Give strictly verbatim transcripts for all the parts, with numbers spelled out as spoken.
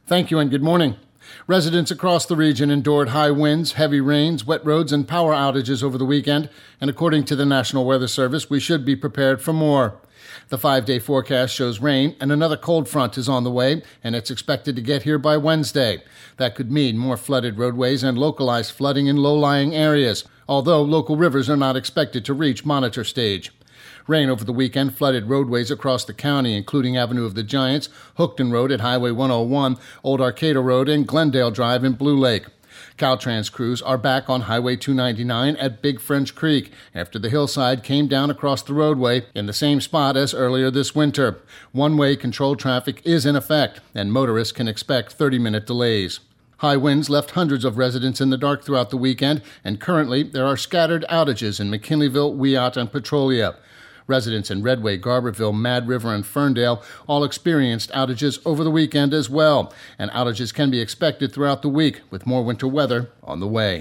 Thank you and good morning. Residents across the region endured high winds, heavy rains, wet roads, and power outages over the weekend, and according to the National Weather Service, we should be prepared for more. The five-day forecast shows rain, and another cold front is on the way, and it's expected to get here by Wednesday. That could mean more flooded roadways and localized flooding in low-lying areas, although local rivers are not expected to reach monitor stage. Rain over the weekend flooded roadways across the county, including Avenue of the Giants, Hookton Road at Highway one oh one, Old Arcata Road, and Glendale Drive in Blue Lake. Caltrans crews are back on Highway two ninety-nine at Big French Creek after the hillside came down across the roadway in the same spot as earlier this winter. One-way controlled traffic is in effect, and motorists can expect thirty-minute delays. High winds left hundreds of residents in the dark throughout the weekend, and currently there are scattered outages in McKinleyville, Wyatt, and Petrolia. Residents in Redway, Garberville, Mad River, and Ferndale all experienced outages over the weekend as well, and outages can be expected throughout the week with more winter weather on the way.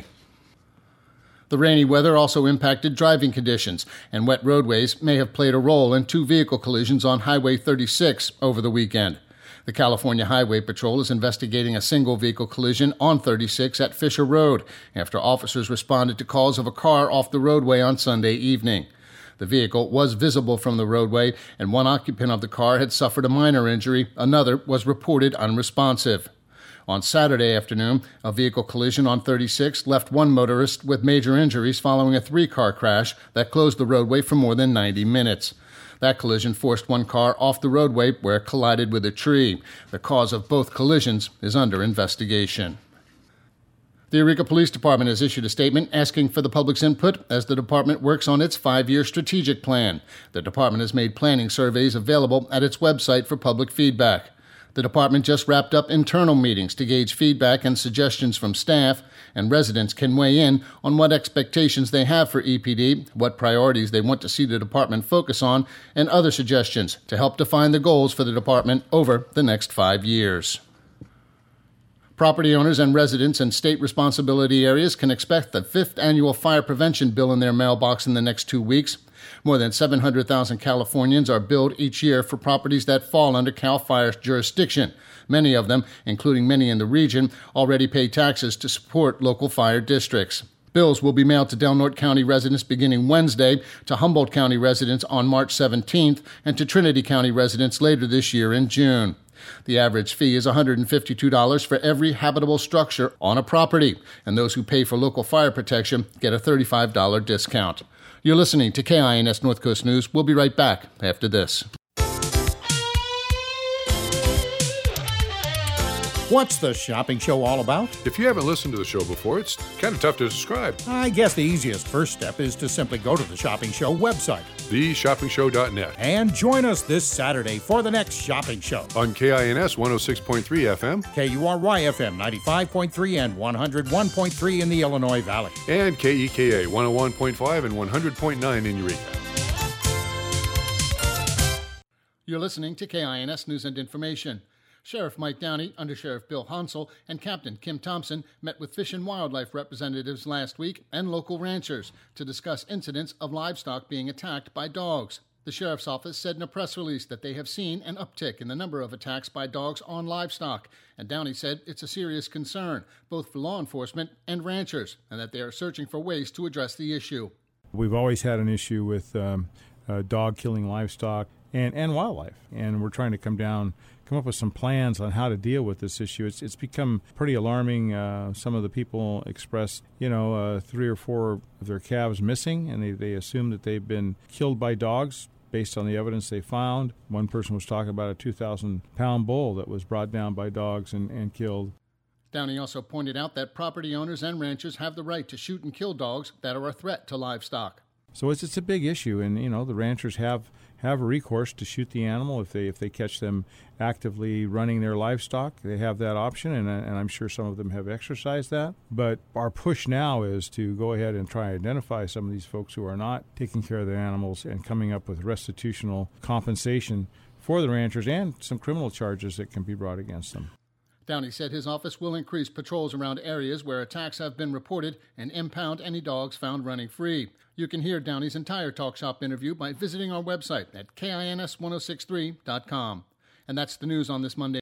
The rainy weather also impacted driving conditions, and wet roadways may have played a role in two vehicle collisions on Highway thirty-six over the weekend. The California Highway Patrol is investigating a single vehicle collision on thirty-six at Fisher Road after officers responded to calls of a car off the roadway on Sunday evening. The vehicle was visible from the roadway, and one occupant of the car had suffered a minor injury. Another was reported unresponsive. On Saturday afternoon, a vehicle collision on thirty-six left one motorist with major injuries following a three-car crash that closed the roadway for more than ninety minutes. That collision forced one car off the roadway where it collided with a tree. The cause of both collisions is under investigation. The Eureka Police Department has issued a statement asking for the public's input as the department works on its five-year strategic plan. The department has made planning surveys available at its website for public feedback. The department just wrapped up internal meetings to gauge feedback and suggestions from staff, and residents can weigh in on what expectations they have for E P D, what priorities they want to see the department focus on, and other suggestions to help define the goals for the department over the next five years. Property owners and residents in state responsibility areas can expect the fifth annual fire prevention bill in their mailbox in the next two weeks. More than seven hundred thousand Californians are billed each year for properties that fall under CAL FIRE's jurisdiction. Many of them, including many in the region, already pay taxes to support local fire districts. Bills will be mailed to Del Norte County residents beginning Wednesday, to Humboldt County residents on March seventeenth, and to Trinity County residents later this year in June. The average fee is one hundred fifty-two dollars for every habitable structure on a property, and those who pay for local fire protection get a thirty-five dollars discount. You're listening to K I N S North Coast News. We'll be right back after this. What's the shopping show all about? If you haven't listened to the show before, it's kind of tough to describe. I guess the easiest first step is to simply go to the Shopping Show website, the shopping show dot net, and join us this Saturday for the next shopping show. On K I N S one oh six point three F M, K U R Y F M ninety-five point three and one oh one point three in the Illinois Valley, and K E K A one oh one point five and one hundred point nine in Eureka. You're listening to K I N S News and Information. Sheriff Mike Downey, Under Sheriff Bill Hansel, and Captain Kim Thompson met with Fish and Wildlife representatives last week and local ranchers to discuss incidents of livestock being attacked by dogs. The Sheriff's Office said in a press release that they have seen an uptick in the number of attacks by dogs on livestock, and Downey said it's a serious concern, both for law enforcement and ranchers, and that they are searching for ways to address the issue. We've always had an issue with um, uh, dog killing livestock and, and wildlife, and we're trying to come down come up with some plans on how to deal with this issue. It's it's become pretty alarming. Uh, some of the people expressed, you know, uh, three or four of their calves missing, and they, they assume that they've been killed by dogs based on the evidence they found. One person was talking about a two thousand pound bull that was brought down by dogs and, and killed. Downey also pointed out that property owners and ranchers have the right to shoot and kill dogs that are a threat to livestock. So it's it's a big issue, and you know the ranchers have have a recourse to shoot the animal if they if they catch them actively running their livestock. They have that option, and, and I'm sure some of them have exercised that. But our push now is to go ahead and try and identify some of these folks who are not taking care of their animals and coming up with restitutional compensation for the ranchers and some criminal charges that can be brought against them. Downey said his office will increase patrols around areas where attacks have been reported and impound any dogs found running free. You can hear Downey's entire Talk Shop interview by visiting our website at K I N S ten sixty-three dot com. And that's the news on this Monday.